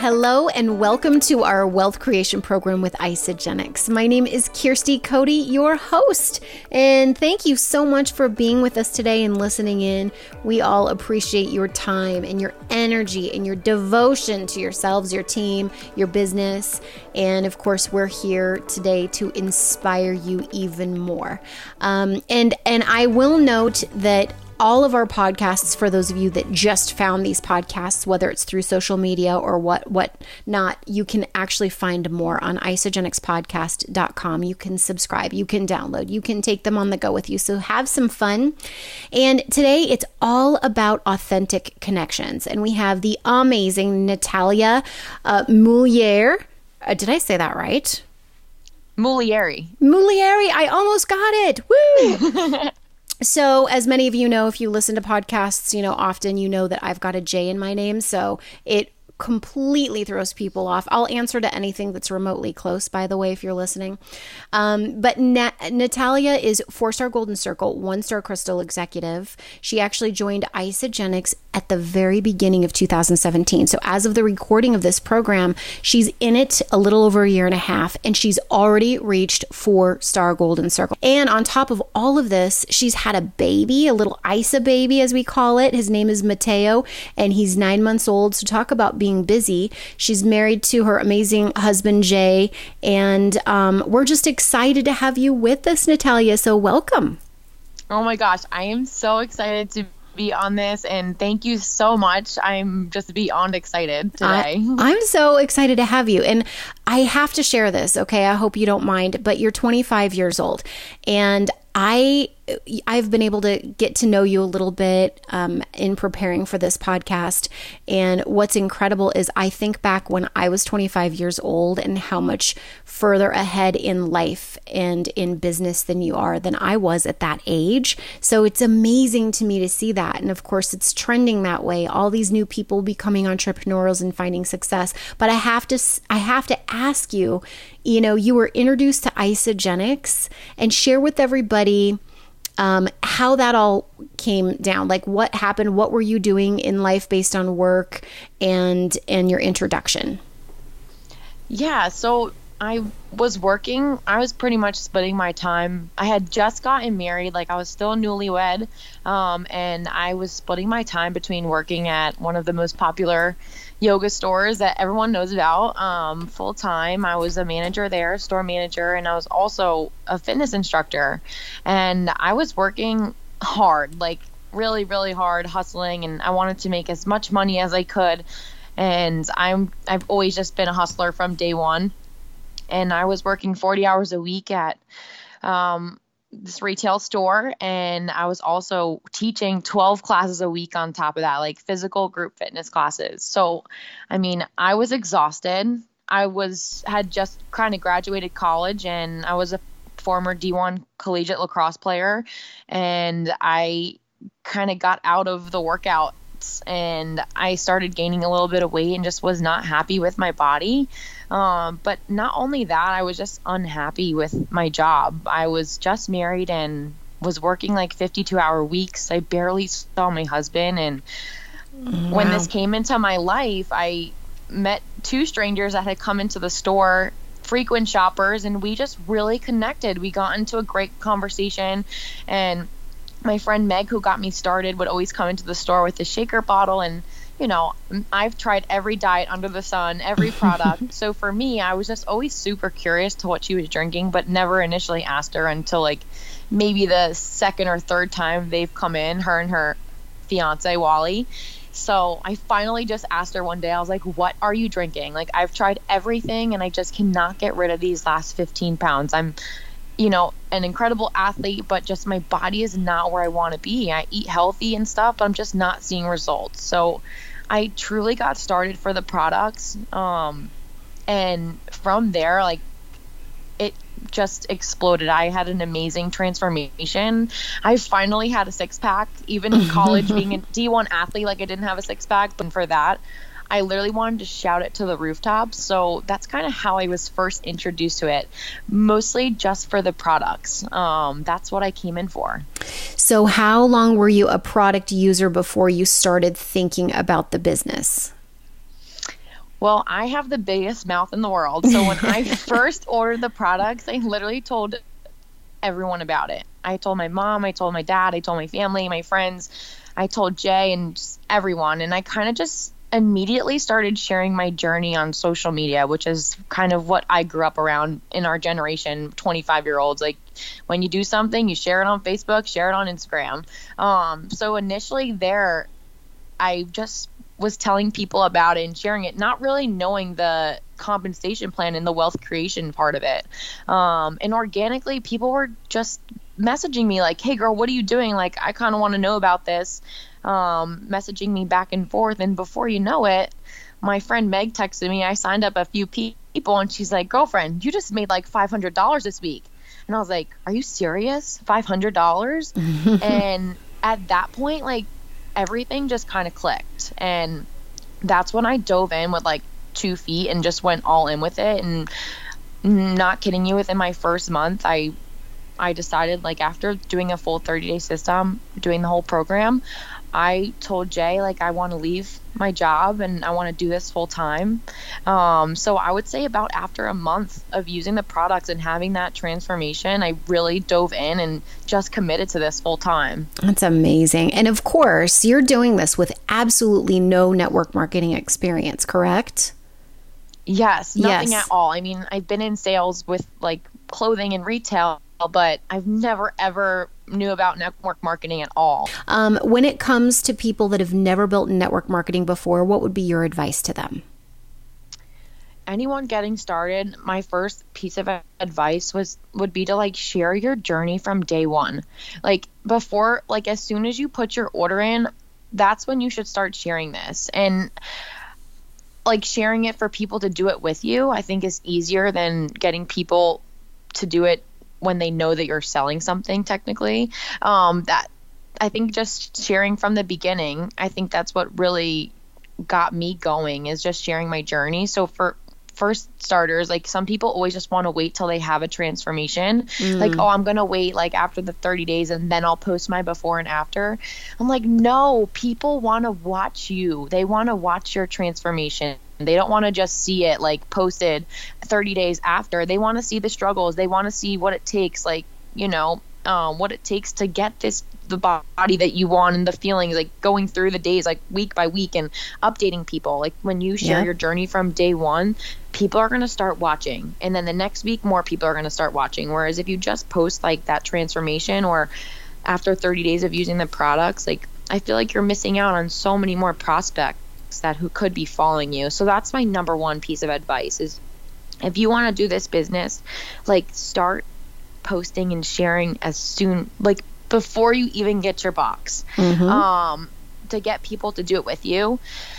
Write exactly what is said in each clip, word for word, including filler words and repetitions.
Hello and welcome to our wealth creation program with Isagenix. My name is Kirsty Cody, your host, and thank you so much for being with us today and listening in. We all appreciate your time and your energy and your devotion to yourselves, your team, your business, and of course, we're here today to inspire you even more. Um, and and I will note that all of our podcasts, for those of you that just found these podcasts, whether it's through social media or what what not, you can actually find more on isagenix podcast dot com. You can subscribe, you can download, you can take them on the go with you. So have some fun. And today it's all about authentic connections. And we have the amazing Natalia uh, Moulier. Uh, did I say that right? Moulieri. Moulieri. I almost got it. Woo! So as many of you know, if you listen to podcasts, you know, often you know that I've got a J in my name. So it completely throws people off. I'll answer to anything that's remotely close, by the way, if you're listening. Um, but Na- Natalia is four-star Golden Circle, one-star Crystal Executive. She actually joined Isagenix at the very beginning of two thousand seventeen. So as of the recording of this program, she's in it a little over a year and a half, and she's already reached four-star Golden Circle. And on top of all of this, she's had a baby, a little Isa baby, as we call it. His name is Mateo, and he's nine months old. So talk about being busy. She's married to her amazing husband, Jay, and um, we're just excited to have you with us, Natalia. So welcome. Oh my gosh, I am so excited to be on this, and thank you so much. I'm just beyond excited today. I, I'm so excited to have you, and I have to share this, okay? I hope you don't mind, but you're twenty-five years old, and I, I've been able to get to know you a little bit um, in preparing for this podcast. And what's incredible is I think back when I was twenty-five years old and how much further ahead in life and in business than you are than I was at that age. So it's amazing to me to see that. And of course, it's trending that way. All these new people becoming entrepreneurs and finding success. But I have to, I have to ask you, you know, you were introduced to Isagenix, and share with everybody um, how that all came down. Like what happened, what were you doing in life based on work, and and your introduction. Yeah, so I was working. I was pretty much splitting my time. I had just gotten married, like I was still newlywed, um, and I was splitting my time between working at one of the most popular yoga stores that everyone knows about um, full time. I was a manager there, store manager, and I was also a fitness instructor. And I was working hard, like really, really hard, hustling, and I wanted to make as much money as I could. And I'm I've always just been a hustler from day one. And I was working forty hours a week at um, this retail store, and I was also teaching twelve classes a week on top of that, like physical group fitness classes. So, I mean, I was exhausted. I was had just kind of graduated college, and I was a former D one collegiate lacrosse player, and I kind of got out of the workout, and I started gaining a little bit of weight and just was not happy with my body. Um, but not only that, I was just unhappy with my job. I was just married and was working like fifty-two hour weeks. I barely saw my husband. And wow. When this came into my life, I met two strangers that had come into the store, frequent shoppers, and we just really connected. We got into a great conversation, and my friend Meg, who got me started, would always come into the store with a shaker bottle. And, you know, I've tried every diet under the sun, every product. So for me, I was just always super curious to what she was drinking, but never initially asked her until like maybe the second or third time they've come in, her and her fiance, Wally. So I finally just asked her one day, I was like, what are you drinking? Like, I've tried everything and I just cannot get rid of these last fifteen pounds. I'm you know, an incredible athlete, but just my body is not where I want to be. I eat healthy and stuff, but I'm just not seeing results. So I truly got started for the products. Um, and from there, like, it just exploded. I had an amazing transformation. I finally had a six pack, even in college, being a D one athlete, like I didn't have a six pack, but for that, I literally wanted to shout it to the rooftops. So that's kind of how I was first introduced to it, mostly just for the products. Um, that's what I came in for. So how long were you a product user before you started thinking about the business? Well, I have the biggest mouth in the world. So when I first ordered the products, I literally told everyone about it. I told my mom, I told my dad, I told my family, my friends, I told Jay and just everyone. And I kind of just immediately started sharing my journey on social media, which is kind of what I grew up around in our generation, twenty-five year olds. Like when you do something, you share it on Facebook, share it on Instagram. Um, so initially there, I just was telling people about it and sharing it, not really knowing the compensation plan and the wealth creation part of it. Um, and organically, people were just messaging me like, hey girl, what are you doing? Like, I kind of want to know about this. Um, messaging me back and forth. And before you know it, my friend Meg texted me. I signed up a few people and she's like, girlfriend, you just made like five hundred dollars this week. And I was like, are you serious? five hundred dollars? And at that point, like, everything just kind of clicked. And that's when I dove in with like two feet and just went all in with it. And not kidding you, within my first month, I I decided, like, after doing a full thirty day system, doing the whole program, I told Jay, like, I want to leave my job and I want to do this full time. Um, so I would say about after a month of using the products and having that transformation, I really dove in and just committed to this full time. That's amazing. And of course, you're doing this with absolutely no network marketing experience, correct? Yes, nothing Yes. at all. I mean, I've been in sales with like clothing and retail, but I've never ever knew about network marketing at all. Um, when it comes to people that have never built network marketing before, what would be your advice to them? Anyone getting started, my first piece of advice was would be to like share your journey from day one. Like before, like as soon as you put your order in, that's when you should start sharing this. And like sharing it for people to do it with you, I think is easier than getting people to do it when they know that you're selling something technically. Um, that I think just sharing from the beginning, I think that's what really got me going, is just sharing my journey. So for first starters, like some people always just want to wait till they have a transformation. Mm. Like, oh, I'm going to wait like after the thirty days and then I'll post my before and after. I'm like, no, people want to watch you. They want to watch your transformation. They don't want to just see it like posted thirty days after. They want to see the struggles. They want to see what it takes, like, you know, um, what it takes to get this, the body that you want and the feelings, like going through the days, like week by week, and updating people. Like when you share yeah. your journey from day one, people are going to start watching. And then the next week, more people are going to start watching. Whereas if you just post like that transformation or after thirty days of using the products, like I feel like you're missing out on so many more prospects that who could be following you. So that's my number one piece of advice, is if you want to do this business, like start posting and sharing as soon, like before you even get your box, mm-hmm. um, to get people to do it with you.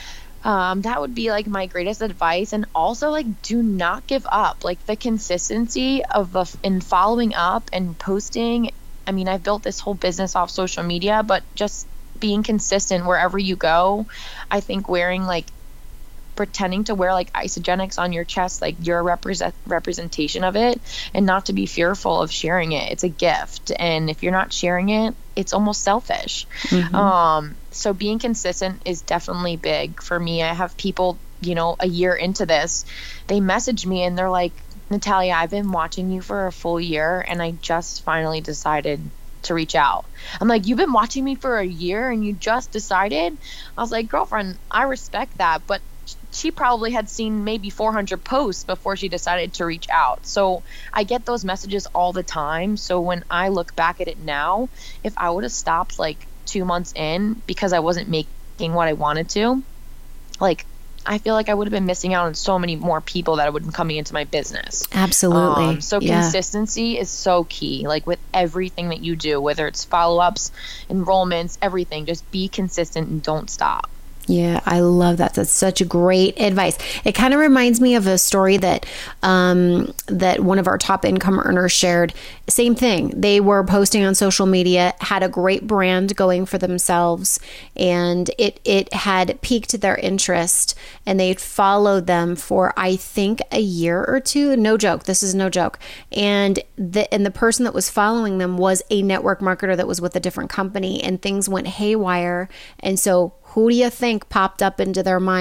Um, that would be like my greatest advice. And also, like, do not give up. Like the consistency of the in following up and posting. I mean, I've built this whole business off social media, but just being consistent wherever you go. I think wearing like pretending to wear like Isagenix on your chest, like you're a represent representation of it, and not to be fearful of sharing it. It's a gift, and if you're not sharing it, it's almost selfish. Mm-hmm. Um, so being consistent is definitely big for me. I have people, you know, a year into this, they message me and they're like, Natalia, I've been watching you for a full year and I just finally decided to reach out. I'm like, you've been watching me for a year and you just decided? I was like, girlfriend, I respect that, but she probably had seen maybe four hundred posts before she decided to reach out. So I get those messages all the time. So when I look back at it now, if I would have stopped like two months in because I wasn't making what I wanted to, like, I feel like I would have been missing out on so many more people that would have been coming into my business. Absolutely. Um, so yeah. Consistency is so key, like with everything that you do, whether it's follow-ups, enrollments, everything. Just be consistent and don't stop. Yeah, I love that. That's such great advice. It kind of reminds me of a story that um, that one of our top income earners shared. Same thing. They were posting on social media, had a great brand going for themselves, and it it had piqued their interest, and they followed them for, I think, a year or two. No joke. This is no joke. And the and the person that was following them was a network marketer that was with a different company, and things went haywire. And so who do you think popped up into their mind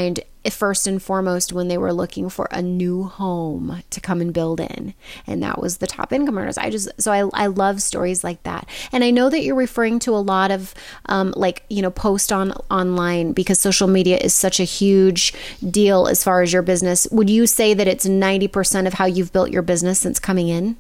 first and foremost when they were looking for a new home to come and build in. And that was the top income earners. I just, so I, I love stories like that. And I know that you're referring to a lot of um, like, you know, post on online, because social media is such a huge deal as far as your business. Would you say that it's ninety percent of how you've built your business since coming in?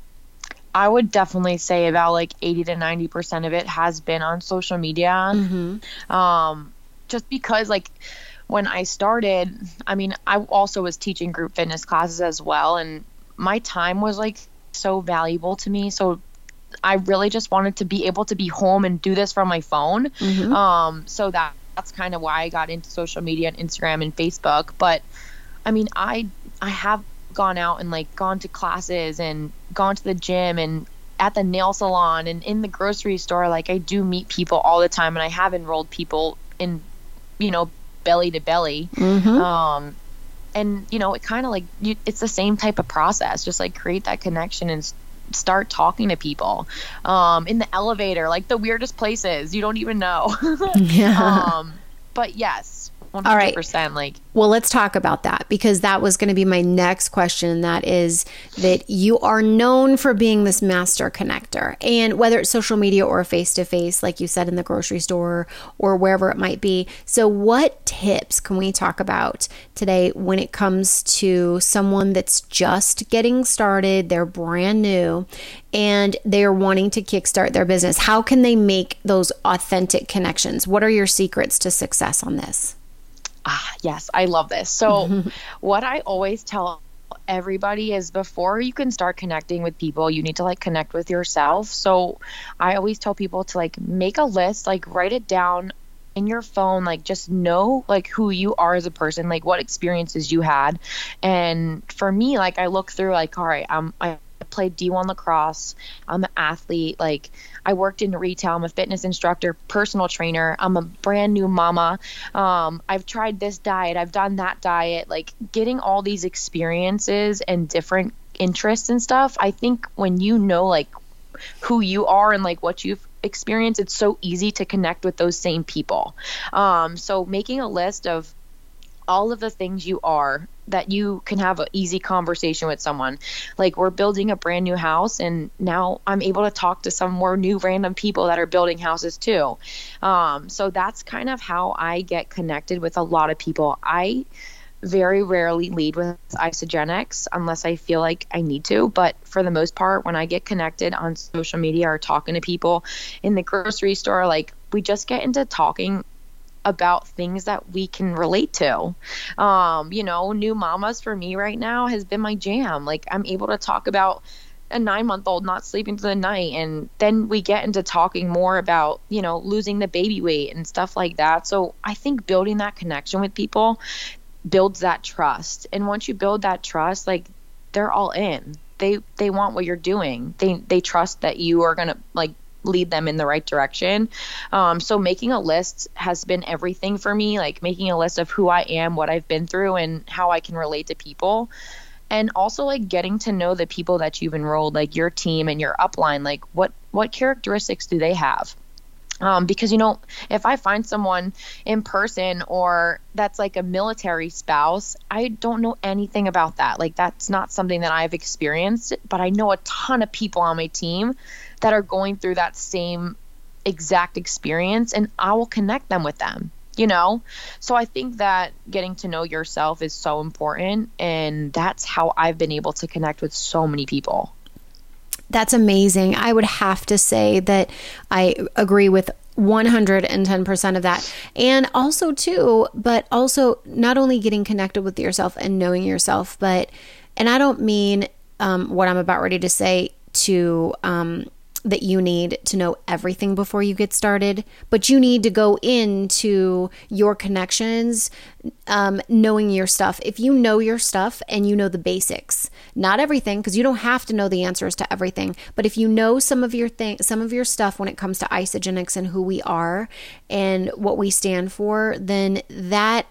I would definitely say about like eighty to ninety percent of it has been on social media. Mm-hmm. Um, just because like, when I started, I mean, I also was teaching group fitness classes as well. And my time was like so valuable to me. So I really just wanted to be able to be home and do this from my phone. Mm-hmm. Um, so that, that's kind of why I got into social media and Instagram and Facebook. But I mean, I, I have gone out and like gone to classes and gone to the gym and at the nail salon and in the grocery store. Like I do meet people all the time, and I have enrolled people in, you know, belly to belly. Mm-hmm. Um, and you know, it kind of like, you, it's the same type of process, just like create that connection and s- start talking to people, um, in the elevator, like the weirdest places you don't even know. Yeah. Um, but yes, one hundred percent. All right. Like, well, let's talk about that, because that was going to be my next question. And that is that you are known for being this master connector, and whether it's social media or face to face, like you said, in the grocery store or wherever it might be. So what tips can we talk about today when it comes to someone that's just getting started, they're brand new, and they're wanting to kickstart their business? How can they make those authentic connections? What are your secrets to success on this? Ah, yes, I love this. So what I always tell everybody is, before you can start connecting with people, you need to like connect with yourself. So I always tell people to like make a list, like write it down in your phone, like just know like who you are as a person, like what experiences you had. And for me, like I look through like, all right, I'm, I played D one lacrosse. I'm an athlete. Like I worked in retail. I'm a fitness instructor, personal trainer. I'm a brand new mama. Um, I've tried this diet. I've done that diet. Like getting all these experiences and different interests and stuff. I think when you know like who you are and like what you've experienced, it's so easy to connect with those same people. Um, so making a list of all of the things you are, that you can have an easy conversation with someone. Like we're building a brand new house, and now I'm able to talk to some more new random people that are building houses too. Um, so that's kind of how I get connected with a lot of people. I very rarely lead with Isagenix unless I feel like I need to. But for the most part, when I get connected on social media or talking to people in the grocery store, like we just get into talking about things that we can relate to. Um, you know, new mamas for me right now has been my jam. Like I'm able to talk about a nine month old not sleeping through the night. And then we get into talking more about, you know, losing the baby weight and stuff like that. So I think building that connection with people builds that trust. And once you build that trust, like they're all in. They, they want what you're doing. They, they trust that you are going to like lead them in the right direction. Um, so making a list has been everything for me, like making a list of who I am, what I've been through, and how I can relate to people. And also like getting to know the people that you've enrolled, like your team and your upline, like what, what characteristics do they have? Um, because, you know, if I find someone in person or that's like a military spouse, I don't know anything about that. Like that's not something that I've experienced, but I know a ton of people on my team that are going through that same exact experience, and I will connect them with them, you know? So I think that getting to know yourself is so important, and that's how I've been able to connect with so many people. That's amazing. I would have to say that I agree with one hundred ten percent of that. And also too, but also not only getting connected with yourself and knowing yourself, but, and I don't mean um, what I'm about ready to say to, um, that you need to know everything before you get started, but you need to go into your connections, um, knowing your stuff. If you know your stuff and you know the basics, not everything, because you don't have to know the answers to everything, but if you know some of your thing, some of your stuff when it comes to Isagenix and who we are and what we stand for, then that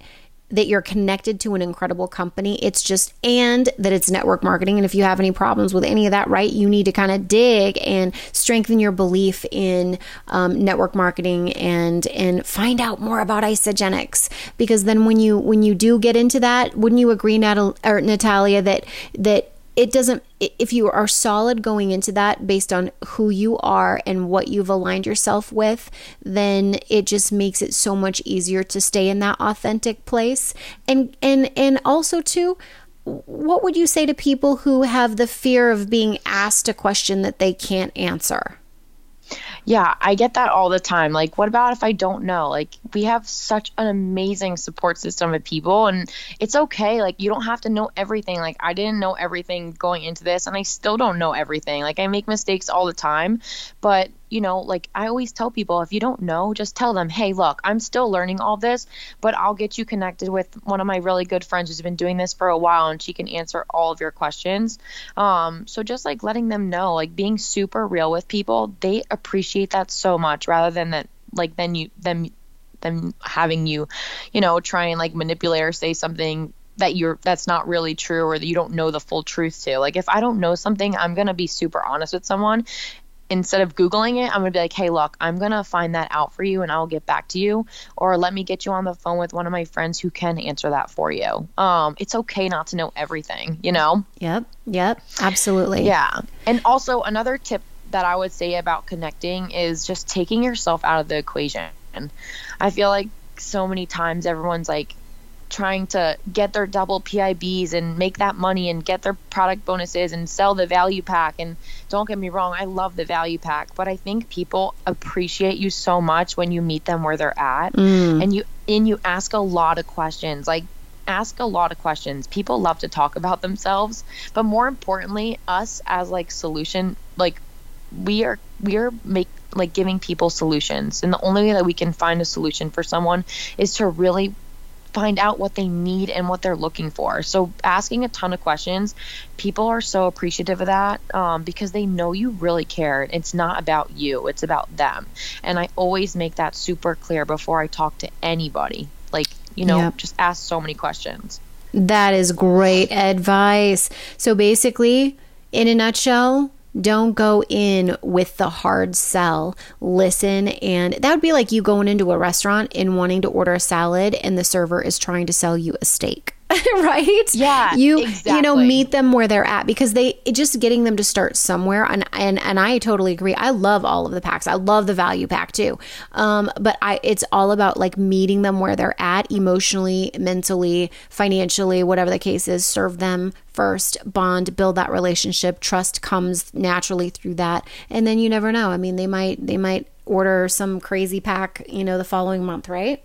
that you're connected to an incredible company. It's just, and that it's network marketing. And if you have any problems with any of that, right, you need to kind of dig and strengthen your belief in um, network marketing and and find out more about Isagenix. Because then when you when you do get into that, wouldn't you agree, Natal- or Natalia, that that it doesn't, if you are solid going into that based on who you are and what you've aligned yourself with, then it just makes it so much easier to stay in that authentic place. And and and also too, what would you say to people who have the fear of being asked a question that they can't answer? Yeah, I get that all the time. Like, what about if I don't know? Like, we have such an amazing support system of people, and it's okay. Like, you don't have to know everything. Like, I didn't know everything going into this, and I still don't know everything. Like, I make mistakes all the time, but you know, like I always tell people, if you don't know, just tell them, hey, look, I'm still learning all this, but I'll get you connected with one of my really good friends who's been doing this for a while, and she can answer all of your questions. Um, so just like letting them know, like being super real with people, they appreciate that so much, rather than that, like then you, them, them having you, you know, try and like manipulate or say something that you're, that's not really true, or that you don't know the full truth to. Like, if I don't know something, I'm going to be super honest with someone. Instead of Googling it, I'm going to be like, hey, look, I'm going to find that out for you and I'll get back to you. Or let me get you on the phone with one of my friends who can answer that for you. Um, it's okay not to know everything, you know? Yep. Yep. Absolutely. Yeah. And also another tip that I would say about connecting is just taking yourself out of the equation. I feel like so many times everyone's like trying to get their double P I Bs and make that money and get their product bonuses and sell the value pack. And don't get me wrong, I love the value pack, but I think people appreciate you so much when you meet them where they're at. Mm. and you and you ask a lot of questions. Like, ask a lot of questions. People love to talk about themselves, but more importantly, us as like solution, like we are we are make like giving people solutions, and the only way that we can find a solution for someone is to really find out what they need and what they're looking for. So asking a ton of questions, people are so appreciative of that, um, because they know you really care. It's not about you, it's about them. And I always make that super clear before I talk to anybody. Like, you know, yep. Just ask so many questions. That is great advice. So basically, in a nutshell, don't go in with the hard sell. Listen, and that would be like you going into a restaurant and wanting to order a salad and the server is trying to sell you a steak. Right? Yeah, you exactly. You know, meet them where they're at, because they just getting them to start somewhere. And and and I totally agree. I love all of the packs. I love the value pack too. Um, but I it's all about like meeting them where they're at, emotionally, mentally, financially, whatever the case is. Serve them first, bond, build that relationship. Trust comes naturally through that, and then you never know. I mean, they might they might order some crazy pack, you know, the following month, right?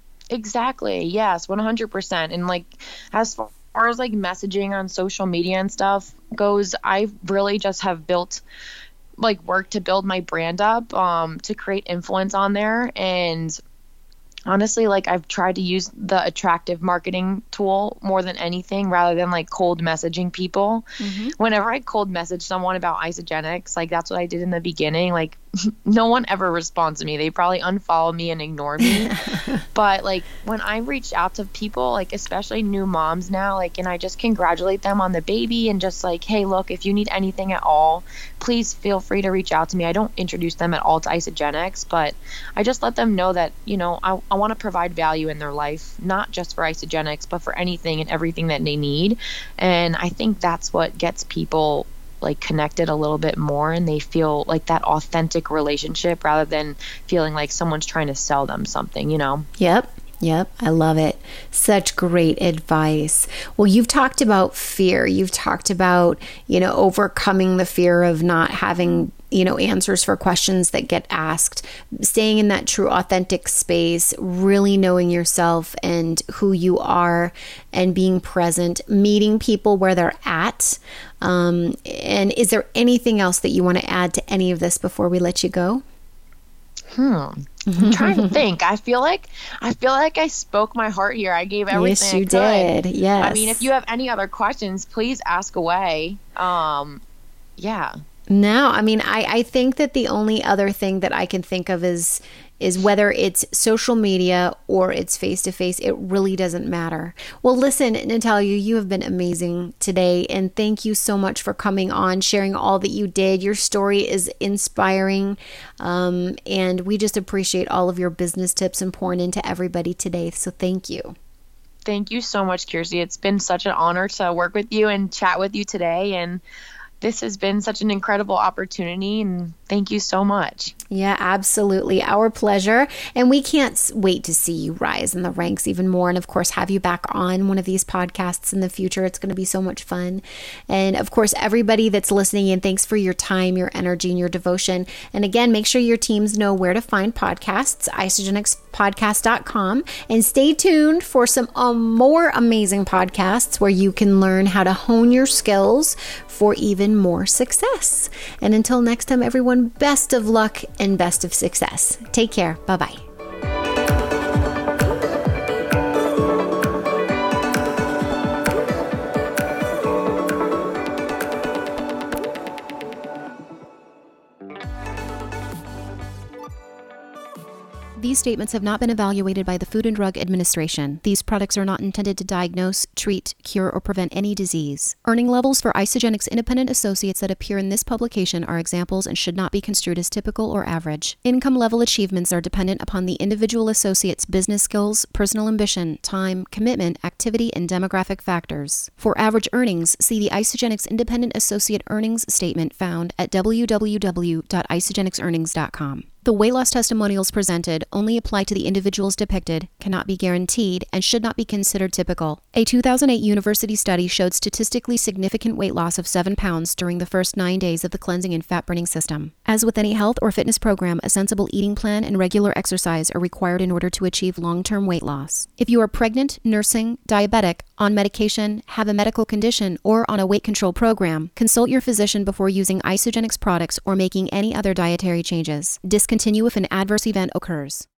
Exactly. Yes, one hundred percent. And like, as far as like messaging on social media and stuff goes, I really just have built like work to build my brand up, um, to create influence on there. And honestly, like I've tried to use the attractive marketing tool more than anything, rather than like cold messaging people. Mm-hmm. Whenever I cold message someone about Isagenix, like that's what I did in the beginning. Like no one ever responds to me. They probably unfollow me and ignore me. But like when I reach out to people, like especially new moms now, like, and I just congratulate them on the baby and just like, hey, look, if you need anything at all, please feel free to reach out to me. I don't introduce them at all to Isagenix, but I just let them know that, you know, I, I want to provide value in their life, not just for Isagenix, but for anything and everything that they need. And I think that's what gets people like connected a little bit more, and they feel like that authentic relationship rather than feeling like someone's trying to sell them something, you know? Yep. Yep. I love it. Such great advice. Well, you've talked about fear. You've talked about, you know, overcoming the fear of not having, you know, answers for questions that get asked, staying in that true authentic space, really knowing yourself and who you are and being present, meeting people where they're at. Um, and is there anything else that you want to add to any of this before we let you go? Hmm. I'm trying to think. I feel like I feel like I spoke my heart here. I gave everything. Yes, you I could. did. Yes. I mean, if you have any other questions, please ask away. Um, yeah. No, I mean, I, I think that the only other thing that I can think of is is whether it's social media or it's face-to-face, it really doesn't matter. Well, listen, Natalia, you have been amazing today, and thank you so much for coming on, sharing all that you did. Your story is inspiring, um, and we just appreciate all of your business tips and pouring into everybody today, so thank you. Thank you so much, Kirsty. It's been such an honor to work with you and chat with you today, and this has been such an incredible opportunity, and thank you so much. Yeah, absolutely. Our pleasure. And we can't wait to see you rise in the ranks even more. And of course, have you back on one of these podcasts in the future. It's going to be so much fun. And of course, everybody that's listening in, thanks for your time, your energy, and your devotion. And again, make sure your teams know where to find podcasts, isagenix podcast dot com. And stay tuned for some um, more amazing podcasts where you can learn how to hone your skills for even more success. And until next time, everyone, best of luck and best of success. Take care. Bye-bye. These statements have not been evaluated by the Food and Drug Administration. These products are not intended to diagnose, treat, cure, or prevent any disease. Earning levels for Isagenix independent associates that appear in this publication are examples and should not be construed as typical or average. Income level achievements are dependent upon the individual associate's business skills, personal ambition, time, commitment, activity, and demographic factors. For average earnings, see the Isagenix Independent Associate Earnings Statement found at w w w dot isagenix earnings dot com. The weight loss testimonials presented only apply to the individuals depicted, cannot be guaranteed, and should not be considered typical. A two thousand eight university study showed statistically significant weight loss of seven pounds during the first nine days of the cleansing and fat-burning system. As with any health or fitness program, a sensible eating plan and regular exercise are required in order to achieve long-term weight loss. If you are pregnant, nursing, diabetic, on medication, have a medical condition, or on a weight control program, consult your physician before using Isagenix products or making any other dietary changes. Discontinue if an adverse event occurs.